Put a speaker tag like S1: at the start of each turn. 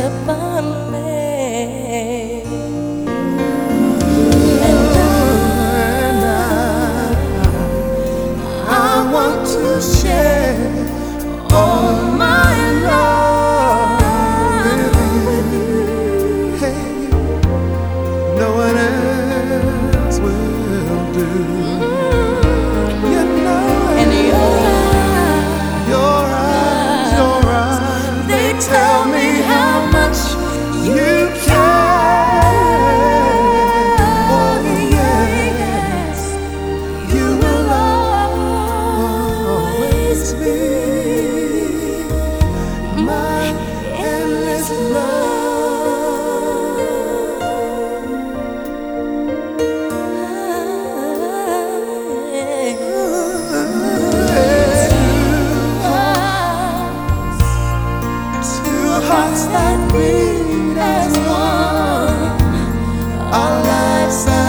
S1: upon me. I want to share all my love with you.
S2: Hey, no one else will do. You know,
S1: And
S2: your eyes,
S1: they tell me how much you care.
S2: Oh yes,
S1: You will always be my endless love.
S2: two hearts
S1: That beat as one,
S2: our lives.